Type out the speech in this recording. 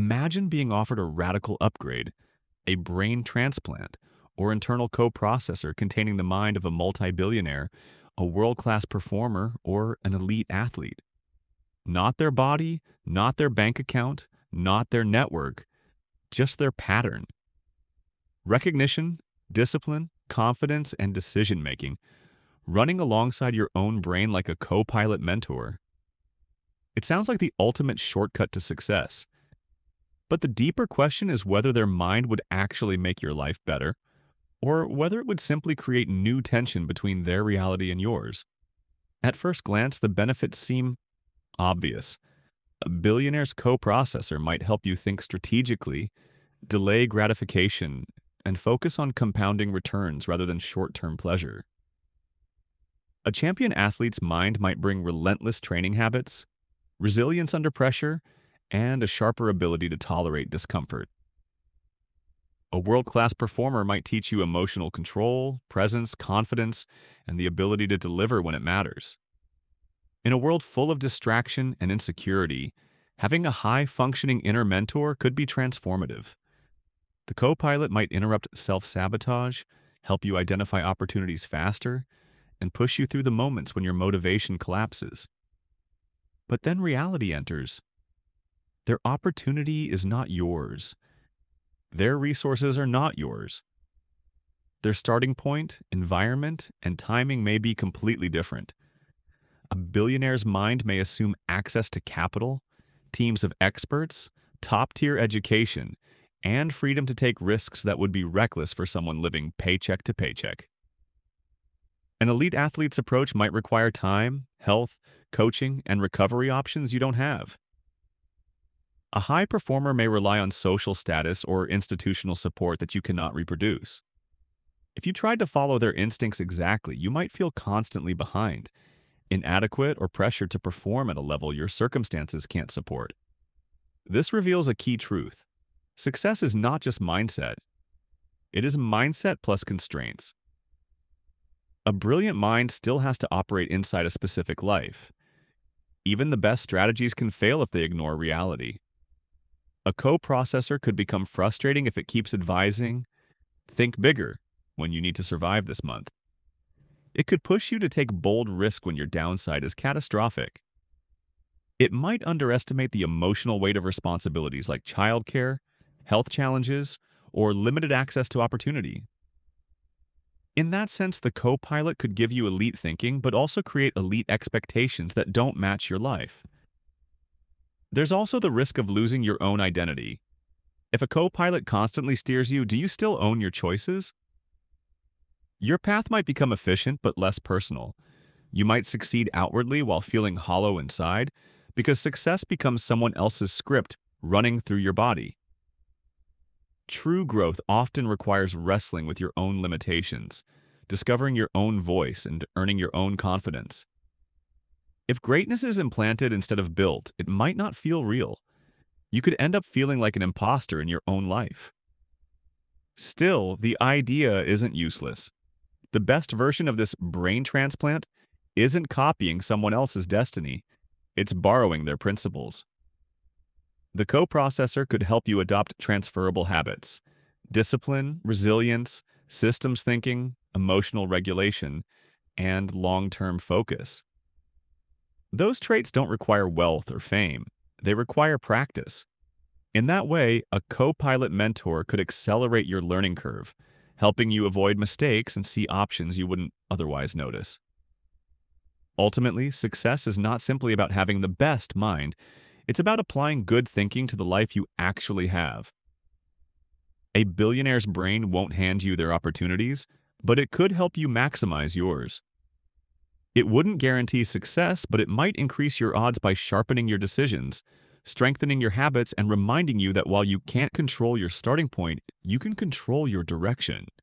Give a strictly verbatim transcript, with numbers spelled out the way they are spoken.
Imagine being offered a radical upgrade, a brain transplant, or internal coprocessor containing the mind of a multi-billionaire, a world-class performer, or an elite athlete. Not their body, not their bank account, not their network, just their pattern. Recognition, discipline, confidence, and decision-making, running alongside your own brain like a co-pilot mentor. It sounds like the ultimate shortcut to success. But the deeper question is whether their mind would actually make your life better, or whether it would simply create new tension between their reality and yours. At first glance, the benefits seem obvious. A billionaire's co-processor might help you think strategically, delay gratification, and focus on compounding returns rather than short-term pleasure. A champion athlete's mind might bring relentless training habits, resilience under pressure, and a sharper ability to tolerate discomfort. A world-class performer might teach you emotional control, presence, confidence, and the ability to deliver when it matters. In a world full of distraction and insecurity, having a high-functioning inner mentor could be transformative. The co-pilot might interrupt self-sabotage, help you identify opportunities faster, and push you through the moments when your motivation collapses. But then reality enters. Their opportunity is not yours. Their resources are not yours. Their starting point, environment, and timing may be completely different. A billionaire's mind may assume access to capital, teams of experts, top-tier education, and freedom to take risks that would be reckless for someone living paycheck to paycheck. An elite athlete's approach might require time, health, coaching, and recovery options you don't have. A high performer may rely on social status or institutional support that you cannot reproduce. If you tried to follow their instincts exactly, you might feel constantly behind, inadequate, or pressured to perform at a level your circumstances can't support. This reveals a key truth. Success is not just mindset. It is mindset plus constraints. A brilliant mind still has to operate inside a specific life. Even the best strategies can fail if they ignore reality. A co-processor could become frustrating if it keeps advising, "Think bigger," when you need to survive this month. It could push you to take bold risk when your downside is catastrophic. It might underestimate the emotional weight of responsibilities like childcare, health challenges, or limited access to opportunity. In that sense, the co-pilot could give you elite thinking, but also create elite expectations that don't match your life. There's also the risk of losing your own identity. If a co-pilot constantly steers you, do you still own your choices? Your path might become efficient but less personal. You might succeed outwardly while feeling hollow inside, because success becomes someone else's script running through your body. True growth often requires wrestling with your own limitations, discovering your own voice, and earning your own confidence. If greatness is implanted instead of built, it might not feel real. You could end up feeling like an imposter in your own life. Still, the idea isn't useless. The best version of this brain transplant isn't copying someone else's destiny, it's borrowing their principles. The co-processor could help you adopt transferable habits, discipline, resilience, systems thinking, emotional regulation, and long-term focus. Those traits don't require wealth or fame. They require practice. In that way, a co-pilot mentor could accelerate your learning curve, helping you avoid mistakes and see options you wouldn't otherwise notice. Ultimately, success is not simply about having the best mind. It's about applying good thinking to the life you actually have. A billionaire's brain won't hand you their opportunities, but it could help you maximize yours. It wouldn't guarantee success, but it might increase your odds by sharpening your decisions, strengthening your habits, and reminding you that while you can't control your starting point, you can control your direction.